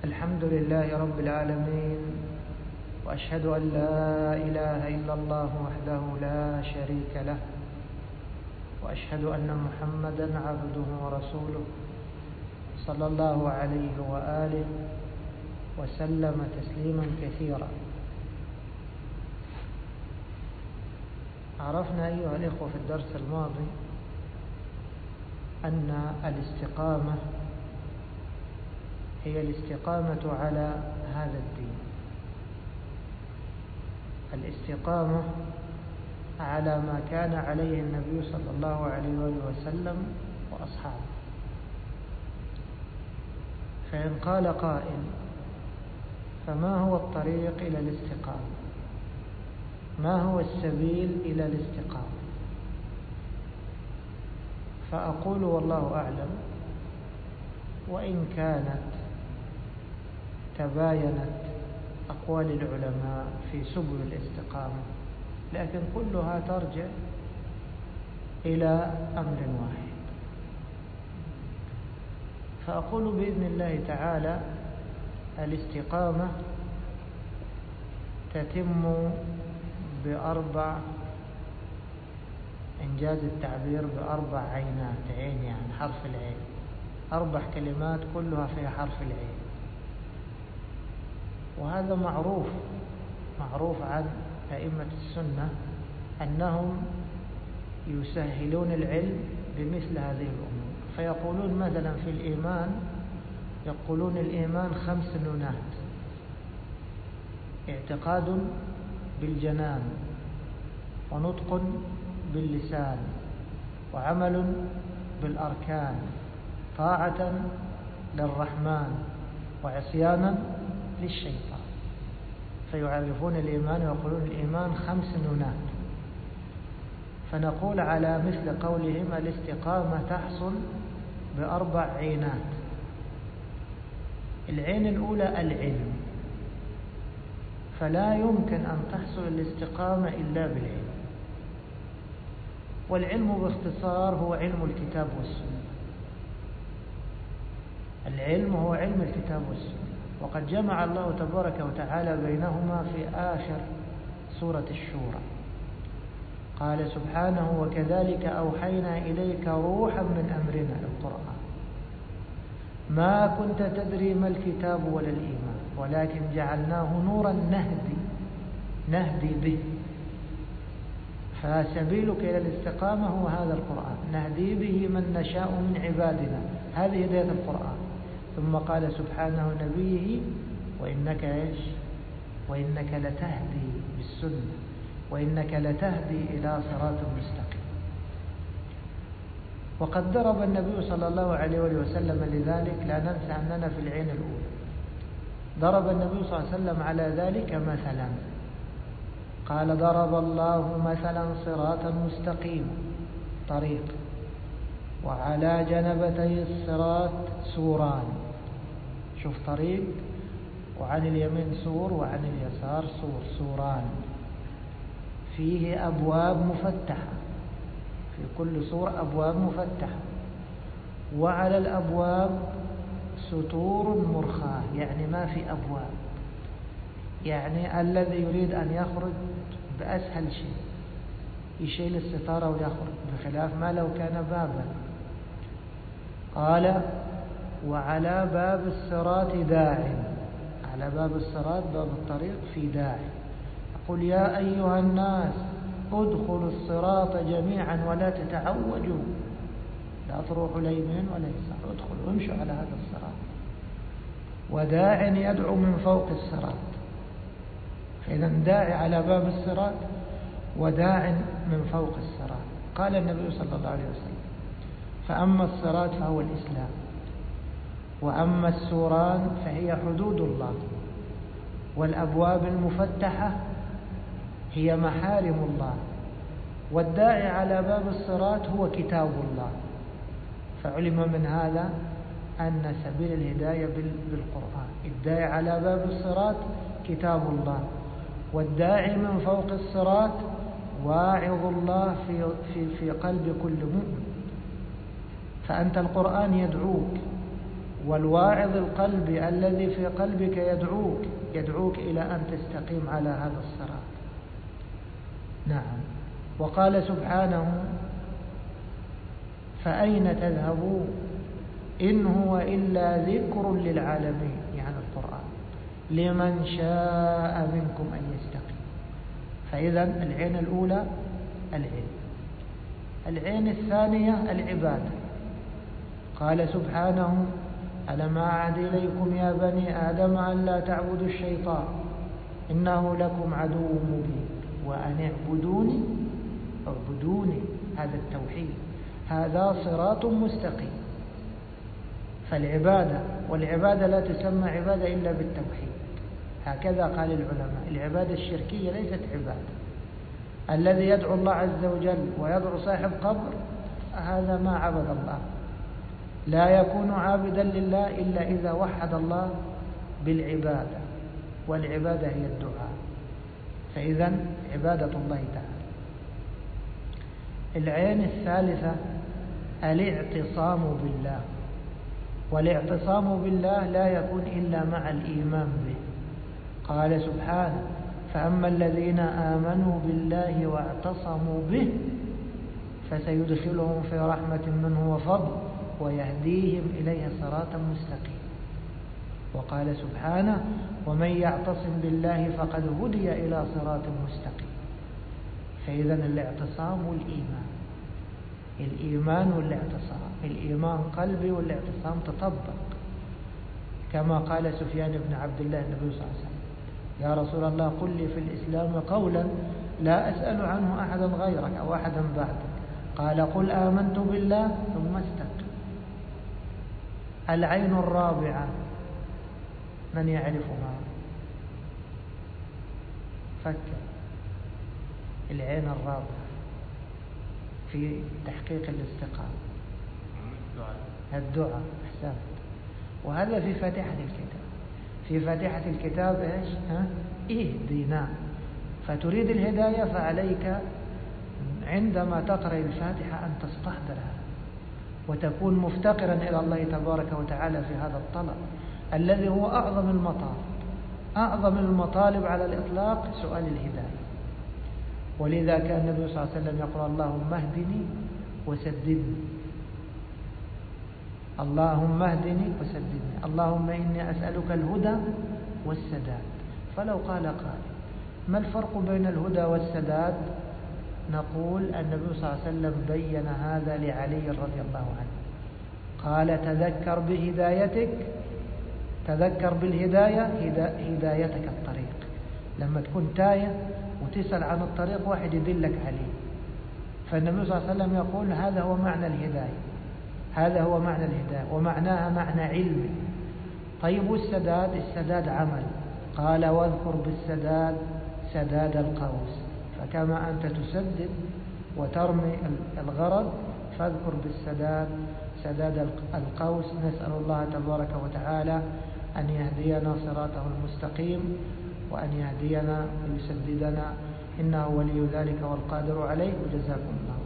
الحمد لله رب العالمين، وأشهد أن لا إله إلا الله وحده لا شريك له، وأشهد أن محمدا عبده ورسوله صلى الله عليه وآله وسلم تسليما كثيرا. عرفنا أيها الإخوة في الدرس الماضي أن الاستقامة هي الاستقامة على هذا الدين، الاستقامة على ما كان عليه النبي صلى الله عليه وسلم وأصحابه. فإن قال قائل: فما هو الطريق إلى الاستقامة؟ ما هو السبيل إلى الاستقامة؟ فأقول والله أعلم، وإن كانت تباينت أقوال العلماء في سبل الاستقامة، لكن كلها ترجع إلى أمر واحد. فأقول بإذن الله تعالى: الاستقامة تتم بأربع، إنجاز التعبير، بأربع عينات، عين يعني حرف العين، 4 كلمات كلها فيها حرف العين. وهذا معروف عن أئمة السنة أنهم يسهلون العلم بمثل هذه الأمور. فيقولون مثلا في الإيمان، يقولون الإيمان 5 نونات: اعتقاد بالجنان، ونطق باللسان، وعمل بالأركان، طاعة للرحمن، وعصيانا للشيطان. فيعرفون الإيمان ويقولون الإيمان 5 نونات. فنقول على مثل قولهم: الاستقامة تحصل ب4 عينات. العين الأولى العلم، فلا يمكن أن تحصل الاستقامة إلا بالعلم. والعلم باختصار هو علم الكتاب والسنة. العلم هو علم الكتاب والسنة، وقد جمع الله تبارك وتعالى بينهما في آخر سورة الشورى. قال سبحانه: وكذلك أوحينا إليك روحا من أمرنا، القرآن، ما كنت تدري ما الكتاب ولا الإيمان، ولكن جعلناه نورا نهدي به. فسبيلك إلى الاستقامة هو هذا القرآن، نهدي به من نشاء من عبادنا. هذه هداية القرآن. ثم قال سبحانه نبيه: وإنك لتهدي بالسنة، وإنك لتهدي إلى صراط مستقيم. وقد ضرب النبي صلى الله عليه وسلم لذلك، لا ننسى أننا في العين الأولى، ضرب النبي صلى الله عليه وسلم على ذلك مثلا. قال: ضرب الله مثلا صراطا مستقيما، طريق، وعلى جنبتي الصراط سوران. شوف، طريق، وعن اليمين سور، وعن اليسار سوران، فيه أبواب مفتحة، في كل سور أبواب مفتحة، وعلى الأبواب ستور مرخاة، يعني ما في أبواب، يعني الذي يريد أن يخرج بأسهل شيء يشيل الستارة ويخرج، بخلاف ما لو كان بابا. قال: وعلى باب الصراط داع، على باب الصراط، باب الطريق، في داع يقول: يا أيها الناس ادخلوا الصراط جميعا ولا تتعوجوا، لا تروحوا اليمين ولا يسار، ادخلوا امشوا على هذا الصراط. وداع يدعو من فوق الصراط. فإذا داعي على باب الصراط، وداع من فوق الصراط. قال النبي صلى الله عليه وسلم: فأما الصراط فهو الإسلام، وأما السوران فهي حدود الله، والأبواب المفتحة هي محارم الله، والداعي على باب الصراط هو كتاب الله. فعلم من هذا أن سبيل الهداية بالقرآن. الداعي على باب الصراط كتاب الله، والداعي من فوق الصراط واعظ الله في قلب كل مؤمن. فأنت القرآن يدعوك، والواعظ القلبي الذي في قلبك يدعوك إلى أن تستقيم على هذا الصراط. نعم. وقال سبحانه: فأين تذهبون إن هو إلا ذكر للعالمين، يعني القرآن، لمن شاء منكم أن يستقيم. فإذا العين الأولى العلم. العين الثانية العبادة. قال سبحانه: ألم أعهد إليكم يا بني آدم أن لا تعبدوا الشيطان إنه لكم عدو مبين وأن اعبدوني. هذا التوحيد، هذا صراط مستقيم. فالعبادة، والعبادة لا تسمى عبادة إلا بالتوحيد، هكذا قال العلماء. العبادة الشركية ليست عبادة. الذي يدعو الله عز وجل ويدعو صاحب قبر، هذا ما عبد الله. لا يكون عابدا لله إلا إذا وحد الله بالعبادة، والعبادة هي الدعاء. فإذا عبادة الله تعالى. العين الثالثة الاعتصام بالله. والاعتصام بالله لا يكون إلا مع الإيمان به. قال سبحانه: فأما الذين آمنوا بالله واعتصموا به فسيدخلهم في رحمة منه وفضل ويهديهم إليه صراطا مستقيما. وقال سبحانه: ومن يعتصم بالله فقد هدي إلى صراط مستقيم. فإذا الاعتصام والإيمان، الإيمان والاعتصام، الإيمان قلبي والاعتصام تطبق، كما قال سفيان بن عبد الله النبي صلى الله عليه وسلم: يا رسول الله قل لي في الإسلام قولا لا أسأل عنه أحدا غيرك أو أحدا بعدك. قال: قل آمنت بالله ثم استقم. العين الرابعة من يعرفها؟ فكر. العين الرابعة في تحقيق الاستقامة الدعاء. أحسنت. وهذا في فاتحة الكتاب. في فاتحة الكتاب إيش؟ اهدنا. فتريد الهداية، فعليك عندما تقرأ الفاتحة أن تستحضرها وتكون مفتقرا إلى الله تبارك وتعالى في هذا الطلب الذي هو أعظم المطالب. أعظم المطالب على الإطلاق سؤال الهداية. ولذا كان النبي صلى الله عليه وسلم يقول: اللهم اهدني وسددني، اللهم اهدني وسددني، اللهم إني أسألك الهدى والسداد. فلو قال قائل: ما الفرق بين الهدى والسداد؟ نقول النبي صلى الله عليه وسلم بين هذا لعلي رضي الله عنه. قال: تذكر بهدايتك، تذكر بالهداية هدايتك الطريق. لما تكون تايه وتسأل عن الطريق، واحد يدلك عليه. فالنبي صلى الله عليه وسلم يقول: هذا هو معنى الهداية، هذا هو معنى الهداية، ومعناها معنى علمي. طيب والسداد؟ السداد عمل. قال: واذكر بالسداد سداد القوس. فكما أنت تسدد وترمي الغرض، فاذكر بالسداد سداد القوس. نسأل الله تبارك وتعالى أن يهدينا صراطه المستقيم، وأن يهدينا ويسددنا، إنه ولي ذلك والقادر عليه. وجزاكم الله.